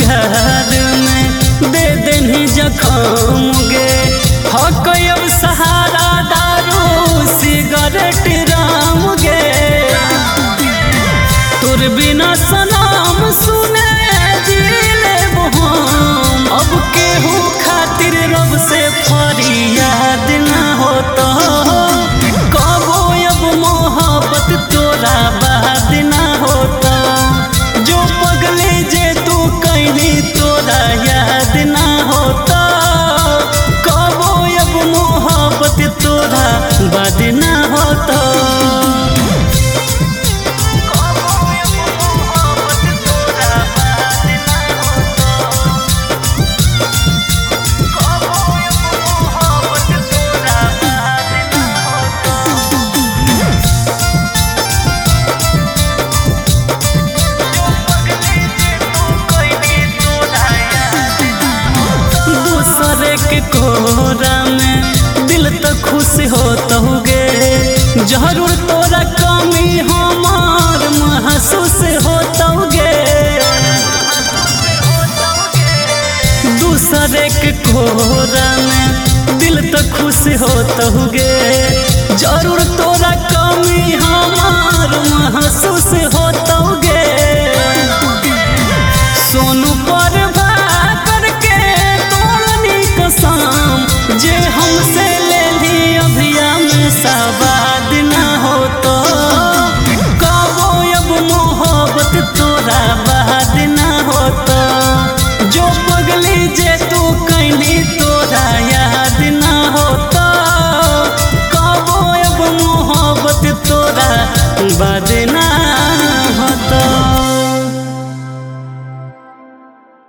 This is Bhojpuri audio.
प्यार में दे देनी जखम गे हक अब सहारा दारू सिगरेट राम गे तोर बिना सनाम सुने जिले हम अब केहू खातिर रब से फरियाद ना होता कबो अब मोहब्बत तोरा बात ना होता जो पगले जे तू कहनी तोरा याद ना होता कबो अब मोहब्बत तोरा बात ना होता के कोरा में दिल तो खुश होता गे जरूर तोरा कमी हमार महसूस होता गे दूसरे के कोरा में दिल तो खुश होता गे जरूर तोरा कमी हमार